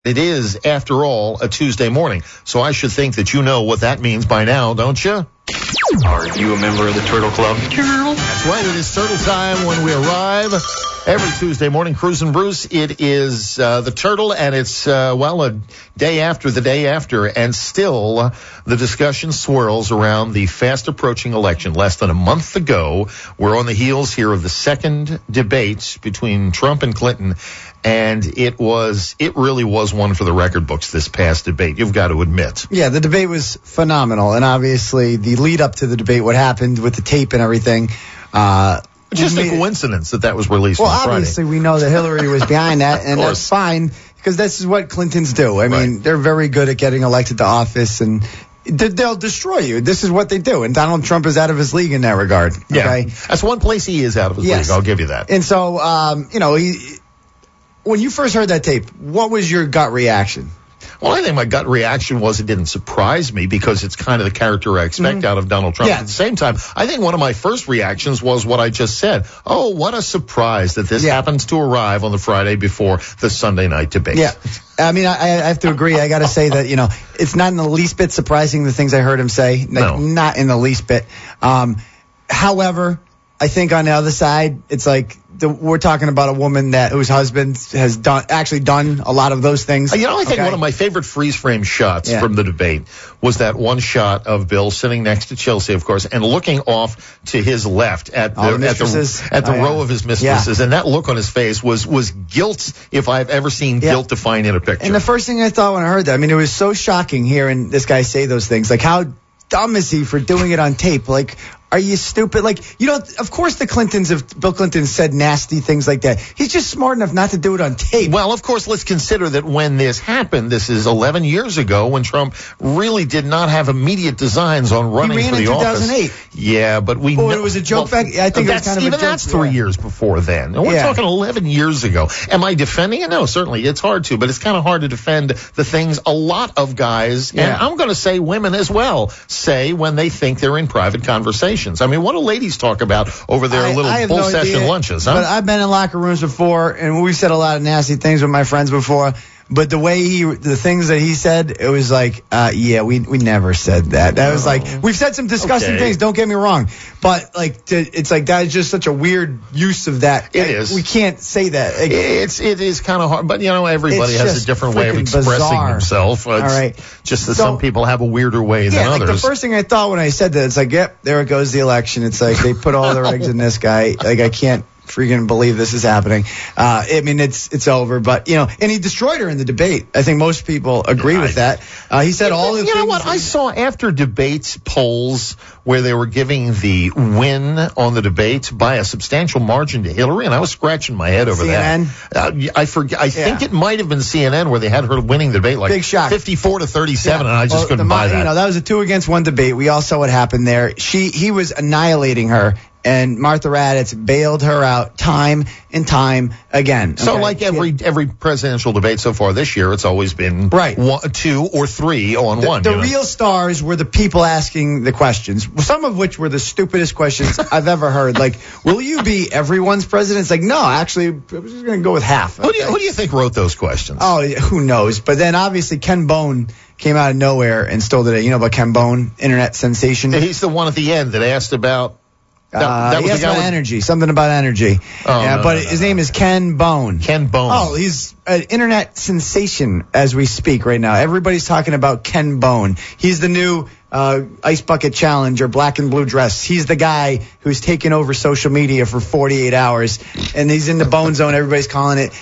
It is, after all, a Tuesday morning, so I should think that you know what that means by now, don't you? Are you a member of the Turtle Club? Turtle. That's right, it is Turtle time when we arrive. Every Tuesday morning, Cruz and Bruce, it is the Turtle, and it's, a day after the day after, and still the discussion swirls around the fast-approaching election. Less than a month ago, we're on the heels here of the second debate between Trump and Clinton, and it really was one for the record books, this past debate, you've got to admit. Yeah, the debate was phenomenal, and obviously the lead up to the debate, what happened with the tape and everything, just a coincidence that was released on Friday. Well, obviously we know that Hillary was behind that, and that's fine, because this is what Clintons do. I mean, they're very good at getting elected to office, and they'll destroy you. This is what they do, and Donald Trump is out of his league in that regard. Yeah, okay? That's one place he is out of his league, I'll give you that. And so, when you first heard that tape, what was your gut reaction? Well, I think my gut reaction was it didn't surprise me because it's kind of the character I expect out of Donald Trump. Yeah. At the same time, I think one of my first reactions was what I just said. Oh, what a surprise that this happens to arrive on the Friday before the Sunday night debate. Yeah. I mean, I have to agree. I got to say that, it's not in the least bit surprising the things I heard him say. Not in the least bit. However, I think on the other side, it's like we're talking about a woman whose husband has done a lot of those things. I think one of my favorite freeze frame shots from the debate was that one shot of Bill sitting next to Chelsea, of course, and looking off to his left at the row of his mistresses, and that look on his face was guilt, if I've ever seen guilt defined in a picture. And the first thing I thought when I heard that, I mean, it was so shocking hearing this guy say those things. Like, how dumb is he for doing it on tape? Like, are you stupid? Like, of course Bill Clinton said nasty things like that. He's just smart enough not to do it on tape. Well, of course, let's consider that when this happened, this is 11 years ago, when Trump really did not have immediate designs on running for the office. He ran in 2008. Yeah, but we know. It was a joke back. I think it was kind of a joke. That's 3 years before then. And we're talking 11 years ago. Am I defending it? No, certainly. It's hard to, but it's kind of hard to defend the things a lot of guys, and I'm going to say women as well, say when they think they're in private conversations. I mean, what do ladies talk about over their little full session lunches? Huh? But I've been in locker rooms before, and we've said a lot of nasty things with my friends before. But the things that he said, it was like, we never said that. That was like, we've said some disgusting things, don't get me wrong. But it's like, that is just such a weird use of that. It is. We can't say that. It is kind of hard, but everybody has a different way of expressing himself. All right. Just that some people have a weirder way than others. The first thing I thought when I said that, it's like, there it goes, the election. It's like, they put all their eggs in this guy. Like, I can't freaking believe this is happening. I mean, it's over, but and he destroyed her in the debate. I think most people agree with that. He said all the things. You know what? I saw after debates polls where they were giving the win on the debate by a substantial margin to Hillary, and I was scratching my head over CNN? that. I think it might have been CNN where they had her winning the debate, like big shock, 54-37, and I just couldn't buy that. That was a 2-against-1 debate. We all saw what happened there. He was annihilating her. And Martha Raddatz bailed her out time and time again. So like every presidential debate so far this year, it's always been 2 or 3 on one. The real stars were the people asking the questions, some of which were the stupidest questions I've ever heard. Like, will you be everyone's president? It's like, no, actually, I'm just going to go with half. Okay? Who do you think wrote those questions? Oh, who knows? But then obviously Ken Bone came out of nowhere and stole the day. You know about Ken Bone, internet sensation? He's the one at the end that asked about... That was about energy, something about energy. His name is Ken Bone. Ken Bone. Oh, he's an internet sensation as we speak right now. Everybody's talking about Ken Bone. He's the new Ice Bucket Challenge or Black and Blue Dress. He's the guy who's taken over social media for 48 hours, and he's in the Bone Zone. Everybody's calling it.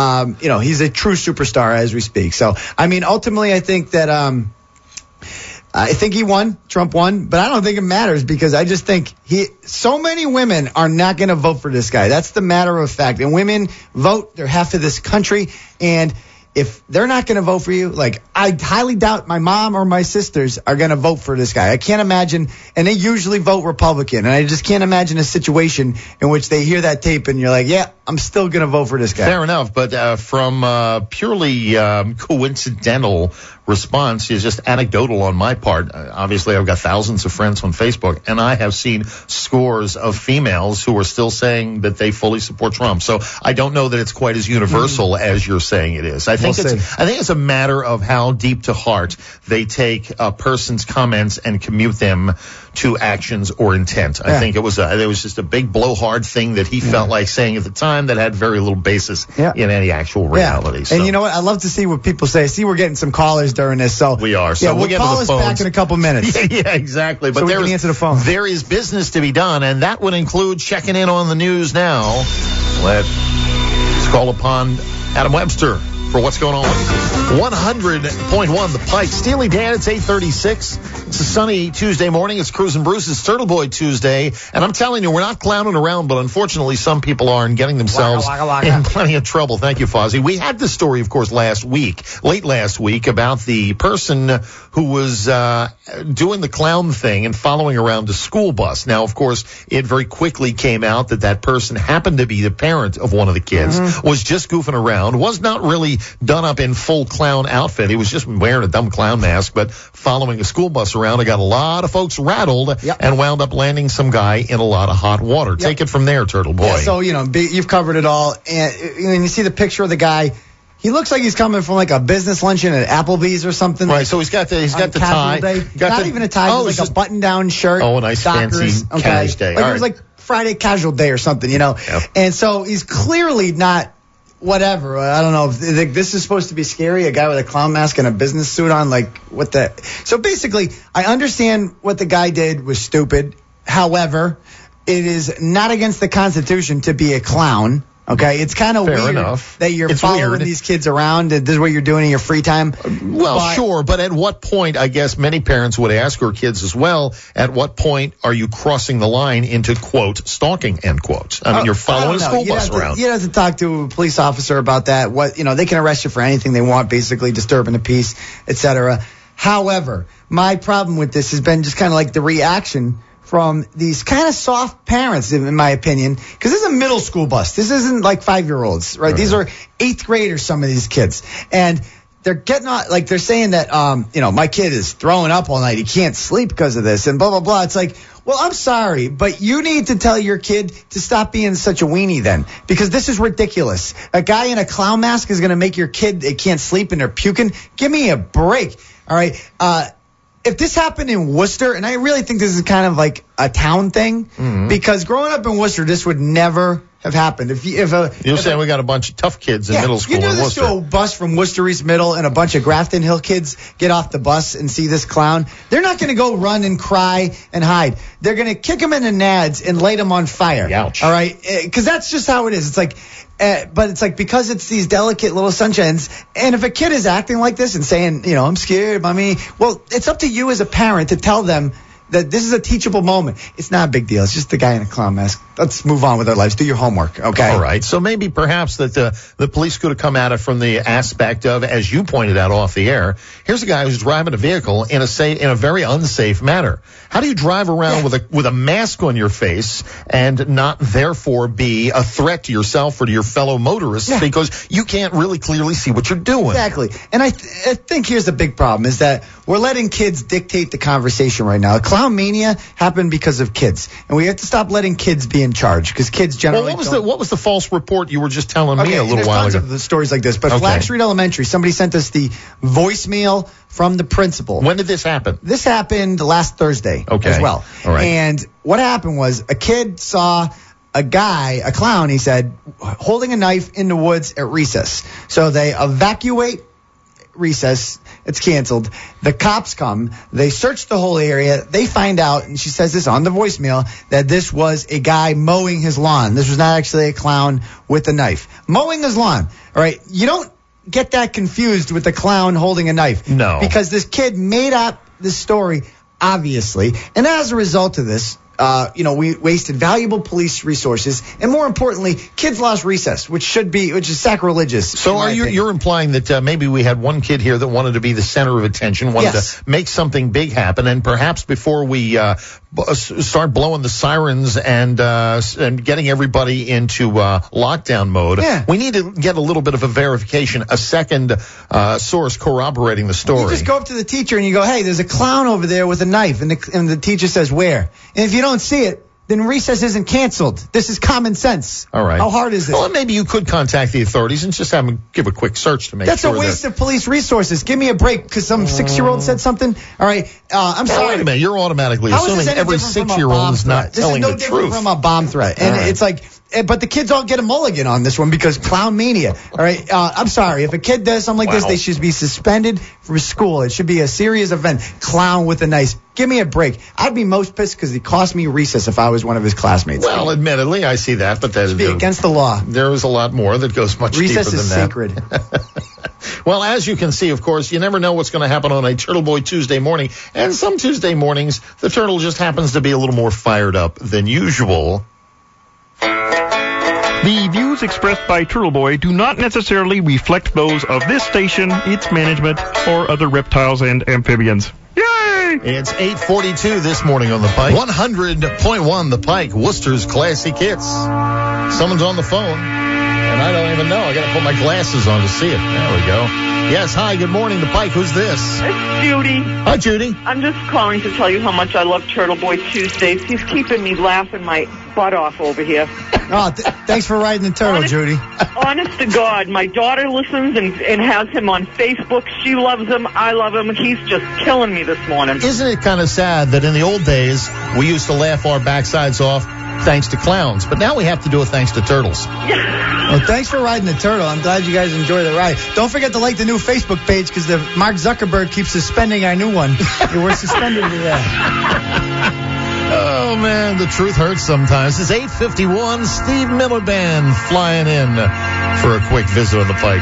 He's a true superstar as we speak. So, I mean, ultimately, I think that I think he won. Trump won, but I don't think it matters because I just think so many women are not going to vote for this guy. That's the matter of fact. And women vote. They're half of this country. And if they're not going to vote for you, like, I highly doubt my mom or my sisters are going to vote for this guy. I can't imagine. And they usually vote Republican. And I just can't imagine a situation in which they hear that tape and you're like, yeah, I'm still going to vote for this guy. Fair enough, but from purely coincidental response is just anecdotal on my part. Obviously, I've got thousands of friends on Facebook, and I have seen scores of females who are still saying that they fully support Trump. So I don't know that it's quite as universal as you're saying it is. I think it's a matter of how deep to heart they take a person's comments and commute them to actions or intent. I think it was just a big blowhard thing that he felt like saying at the time that had very little basis in any actual reality. So. And you know what? I love to see what people say. See, we're getting some callers during this, so we are. So we'll call us back in a couple minutes. Yeah, exactly. But so we can answer the phone. There is business to be done, and that would include checking in on the news now. Let's call upon Adam Webster for what's going on. 100.1 The Pike. Steely Dan, it's 8:36. It's a sunny Tuesday morning. It's Cruz and Bruce's Turtle Boy Tuesday. And I'm telling you, we're not clowning around, but unfortunately some people are and getting themselves in plenty of trouble. Thank you, Fozzie. We had this story, of course, late last week, about the person who was doing the clown thing and following around a school bus. Now, of course, it very quickly came out that person happened to be the parent of one of the kids, was just goofing around, was not really done up in full clown outfit. He was just wearing a dumb clown mask, but following a school bus around. I got a lot of folks rattled and wound up landing some guy in a lot of hot water. Take it from there, Turtle Boy. Yeah, so, you've covered it all. And you see the picture of the guy. He looks like he's coming from like a business luncheon at Applebee's or something. Right, so he's got the tie. Not even a tie, like a button-down shirt. Oh, a nice fancy cash day. Like it was like Friday casual day or something, Yep. And so he's clearly not whatever. I don't know if this is supposed to be scary. A guy with a clown mask and a business suit on, like what the? So basically, I understand what the guy did was stupid. However, it is not against the Constitution to be a clown. Okay, it's kind of weird that you're following these kids around and this is what you're doing in your free time. Well, sure, but at what point, I guess many parents would ask their kids as well, at what point are you crossing the line into, quote, stalking, end quote? I mean, you're following a school bus around. You'd have to talk to a police officer about that. They can arrest you for anything they want, basically disturbing the peace, etc. However, my problem with this has been just kind of like the reaction from these kind of soft parents, in my opinion, because this is a middle school bus. This isn't like 5-year-olds, right? These are 8th graders, some of these kids. And they're getting on, like they're saying that, my kid is throwing up all night. He can't sleep because of this and blah, blah, blah. It's like, well, I'm sorry, but you need to tell your kid to stop being such a weenie then, because this is ridiculous. A guy in a clown mask is going to make your kid, they can't sleep and they're puking. Give me a break. All right. If this happened in Worcester, and I really think this is kind of like a town thing, because growing up in Worcester, this would never have happened. You're saying we got a bunch of tough kids in middle school in Worcester. You do this to a bus from Worcester East Middle and a bunch of Grafton Hill kids get off the bus and see this clown. They're not going to go run and cry and hide. They're going to kick them in the nads and light them on fire. Ouch. All right? Because that's just how it is. It's like, but it's like because it's these delicate little sunshines, and if a kid is acting like this and saying, I'm scared, mommy, well, it's up to you as a parent to tell them that this is a teachable moment. It's not a big deal. It's just the guy in a clown mask. Let's move on with our lives. Do your homework, okay? All right. So maybe perhaps that the police could have come at it from the aspect of, as you pointed out off the air, here's a guy who's driving a vehicle in a very unsafe manner. How do you drive around with a mask on your face and not therefore be a threat to yourself or to your fellow motorists because you can't really clearly see what you're doing? Exactly. And I think here's the big problem is that we're letting kids dictate the conversation right now. Clown mania happened because of kids, and we have to stop letting kids be in charge because kids generally. Well, what was the false report you were just telling me a little while ago? There's tons of stories like this, but Flag Street Elementary, somebody sent us the voicemail from the principal. When did this happen? This happened last Thursday as well. All right. And what happened was a kid saw a clown, he said, holding a knife in the woods at recess. So they evacuate recess. It's canceled. The cops come. They search the whole area. They find out, and she says this on the voicemail, that this was a guy mowing his lawn. This was not actually a clown with a knife. Mowing his lawn. All right. You don't get that confused with the clown holding a knife. No. Because this kid made up this story, obviously. And as a result of this, we wasted valuable police resources, and more importantly, kids lost recess, which is sacrilegious. So you're implying that maybe we had one kid here that wanted to be the center of attention, wanted to make something big happen, and perhaps before we start blowing the sirens and getting everybody into lockdown mode, we need to get a little bit of a verification, a second source corroborating the story. You just go up to the teacher and you go, hey, there's a clown over there with a knife, and the teacher says, where? And if you don't see it, then recess isn't canceled. This is common sense. All right. How hard is it? Well, maybe you could contact the authorities and just have them give a quick search to make That's sure. That's a waste of police resources. Give me a break because some 6-year-old said something. All right. I'm sorry. Wait a minute. You're automatically assuming every 6-year-old is not telling the truth. This is no different from a bomb threat. And it's like, but the kids all get a mulligan on this one because clown mania. All right. I'm sorry. If a kid does something like this, they should be suspended from school. It should be a serious event. Clown with a knife. Give me a break. I'd be most pissed because he cost me recess if I was one of his classmates. Well, admittedly, I see that, but that should be against the law. There is a lot more that goes much deeper than that. Recess is sacred. Well, as you can see, of course, you never know what's going to happen on a Turtle Boy Tuesday morning. And some Tuesday mornings, the Turtle just happens to be a little more fired up than usual. The views expressed by Turtle Boy do not necessarily reflect those of this station, its management, or other reptiles and amphibians. Yay! It's 8:42 this morning on the Pike. 100.1 the Pike, Worcester's Classic Hits. Someone's on the phone, and I don't even know. I got to put my glasses on to see it. There we go. Yes, hi, good morning, the Pike. Who's this? It's Judy. Hi, Judy. I'm just calling to tell you how much I love Turtle Boy Tuesdays. He's keeping me laughing my butt off over here. Oh, thanks for riding the turtle, Judy. Honest to God, my daughter listens and has him on Facebook. She loves him. I love him. He's just killing me this morning. Isn't it kind of sad that in the old days, we used to laugh our backsides off thanks to clowns, but now we have to do it thanks to turtles. Well, thanks for riding the turtle. I'm glad you guys enjoy the ride. Don't forget to like the new Facebook page because Mark Zuckerberg keeps suspending our new one. We're suspended today. Oh, man, the truth hurts sometimes. It's 8:51. Steve Miller Band flying in for a quick visit on the Pike.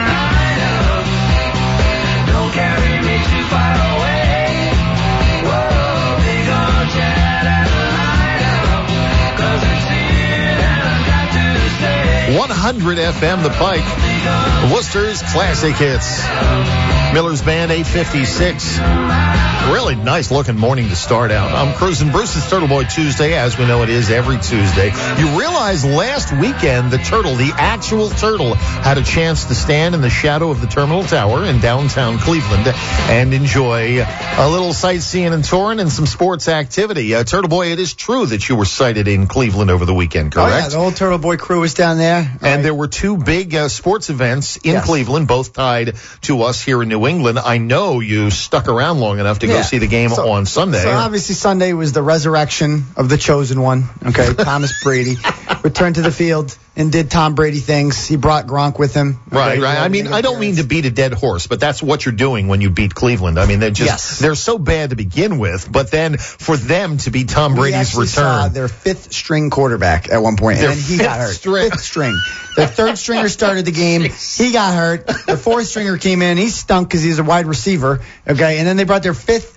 Don't carry me too far away. Whoa, big old jet and light up, 'cause it's here and I've got to stay. 100 FM, the Pike. Worcester's Classic Hits. Miller's Band, 8:56. Really nice looking morning to start out. I'm Cruising Bruce's Turtle Boy Tuesday, as we know it is every Tuesday. You realize last weekend the turtle, the actual turtle, had a chance to stand in the shadow of the Terminal Tower in downtown Cleveland and enjoy a little sightseeing and touring and some sports activity. Turtle Boy, it is true that you were sighted in Cleveland over the weekend, correct? Oh, yeah, the whole Turtle Boy crew was down there. And there were two big sports events in Cleveland, both tied to us here in New England. I know you stuck around long enough to go see the game on Sunday. So obviously Sunday was the resurrection of the chosen one. Okay, Thomas Brady returned to the field and did Tom Brady things. He brought Gronk with him. Right. I mean, I don't mean to beat a dead horse, but that's what you're doing when you beat Cleveland. I mean, they're so bad to begin with, but then for them to be Tom Brady's return. Saw their fifth string quarterback at one point, and he got hurt. Fifth string. The third stringer started the game. He got hurt. The fourth stringer came in. He stunk because he's a wide receiver. Okay, and then they brought their fifth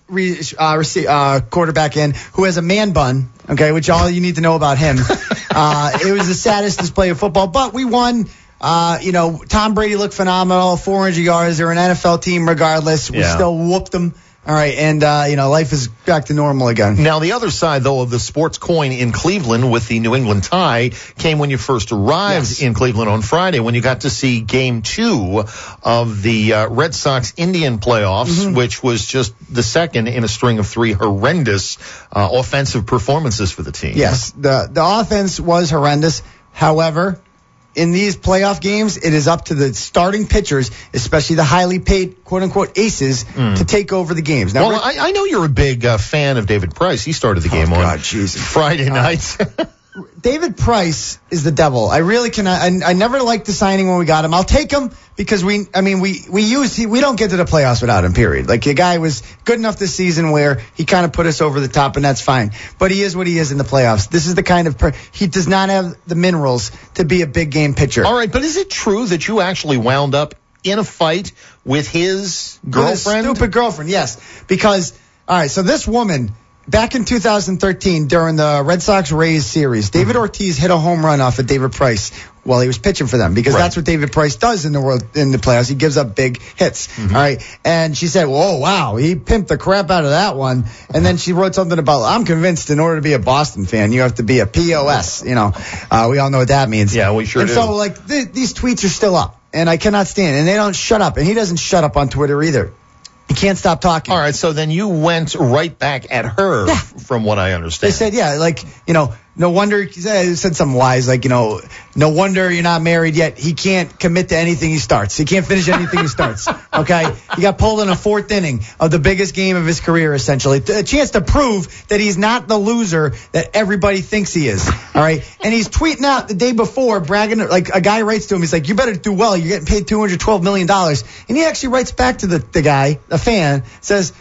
quarterback in who has a man bun, okay, which all you need to know about him. It was the saddest display of football, but we won. Tom Brady looked phenomenal, 400 yards. They're an NFL team regardless. We still whooped them. All right, and, life is back to normal again. Now, the other side, though, of the sports coin in Cleveland with the New England tie came when you first arrived in Cleveland on Friday, when you got to see Game 2 of the Red Sox-Indian playoffs, which was just the second in a string of three horrendous offensive performances for the team. Yes, the offense was horrendous. However, in these playoff games, it is up to the starting pitchers, especially the highly paid, quote-unquote, aces, to take over the games. Now, I know you're a big fan of David Price. He started the game on Friday night. David Price is the devil. I really cannot. I never liked the signing when we got him. I'll take him because we don't get to the playoffs without him, period. Like, the guy was good enough this season where he kind of put us over the top, and that's fine. But he is what he is in the playoffs. This is the kind of he does not have the minerals to be a big game pitcher. All right, but is it true that you actually wound up in a fight with his girlfriend? With his stupid girlfriend, yes. Because, all right, so this woman back in 2013 during the Red Sox-Rays series, David Ortiz hit a home run off of David Price while he was pitching for them because that's what David Price does in the playoffs. He gives up big hits. All right. And she said, "Whoa, wow, he pimped the crap out of that one." And then she wrote something about, "I'm convinced in order to be a Boston fan, you have to be a POS." We all know what that means. Yeah, we sure do. And so, these tweets are still up, and I cannot stand it. And they don't shut up. And he doesn't shut up on Twitter either. He can't stop talking. All right, so then you went right back at her, from what I understand. They said, no wonder, he said something wise, no wonder you're not married yet. He can't commit to anything he starts. He can't finish anything he starts. Okay? He got pulled in a fourth inning of the biggest game of his career, essentially. A chance to prove that he's not the loser that everybody thinks he is. All right? And he's tweeting out the day before, bragging, a guy writes to him, he's like, "You better do well. You're getting paid $212 million. And he actually writes back to the guy, the fan, says,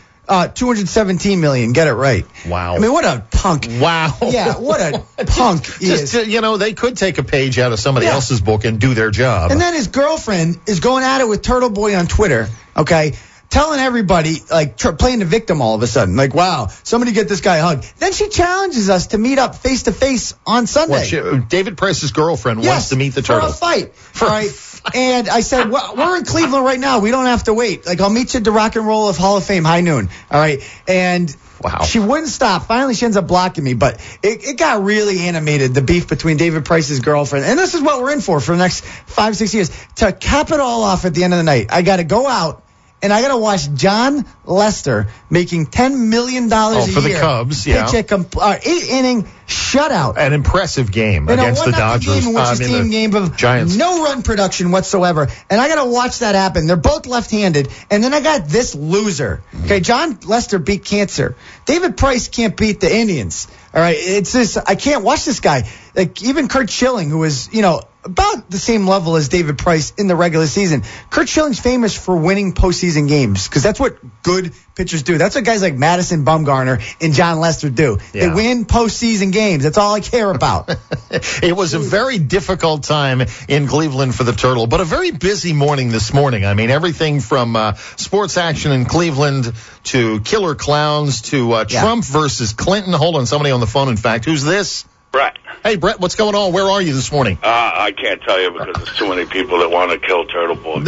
$217 million. Get it right. Wow. I mean, what a punk. Wow. Yeah, what a punk he is. They could take a page out of somebody else's book and do their job. And then his girlfriend is going at it with Turtle Boy on Twitter, okay, telling everybody, playing the victim all of a sudden. Wow, somebody get this guy a hug. Then she challenges us to meet up face-to-face on Sunday. David Price's girlfriend wants to meet the Turtle. For a fight. All right. And I said, well, we're in Cleveland right now. We don't have to wait. I'll meet you at the Rock and Roll of Hall of Fame, high noon. All right. And she wouldn't stop. Finally, she ends up blocking me. But it got really animated, the beef between David Price's girlfriend. And this is what we're in for the next 5-6 years. To cap it all off at the end of the night, I got to go out. And I got to watch John Lester making $10 million a year. For the Cubs, pitch a 8-inning shutout. An impressive game against the Dodgers. Game of Giants. No run production whatsoever. And I got to watch that happen. They're both left-handed. And then I got this loser. Okay, John Lester beat cancer. David Price can't beat the Indians. All right, it's this. I can't watch this guy. Even Curt Schilling, who was, about the same level as David Price in the regular season. Curt Schilling's famous for winning postseason games because that's what good pitchers do. That's what guys like Madison Bumgarner and John Lester do. Yeah. They win postseason games. That's all I care about. It was a very difficult time in Cleveland for the Turtle, but a very busy morning this morning. I mean, everything from sports action in Cleveland to killer clowns to Trump versus Clinton. Hold on, somebody on the phone, in fact. Who's this? Brett. Hey, Brett, what's going on? Where are you this morning? I can't tell you because there's too many people that want to kill Turtle Boy.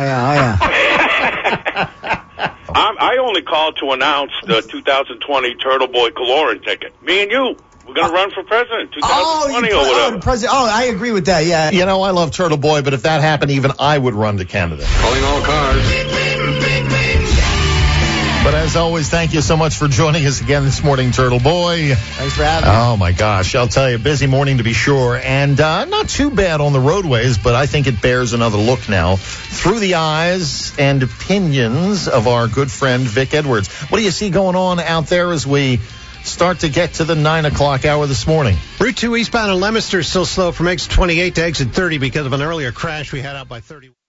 I only called to announce the 2020 Turtle Boy Kaloran ticket. Me and you. We're going to run for president 2020 or whatever. I agree with that, yeah. I love Turtle Boy, but if that happened, even I would run to Canada. Calling all cars. But as always, thank you so much for joining us again this morning, Turtle Boy. Thanks for having me. Oh, my gosh. I'll tell you, busy morning to be sure. And not too bad on the roadways, but I think it bears another look now through the eyes and opinions of our good friend Vic Edwards. What do you see going on out there as we start to get to the 9 o'clock hour this morning? Route 2 eastbound in Leominster is still slow from exit 28 to exit 30 because of an earlier crash we had out by 30.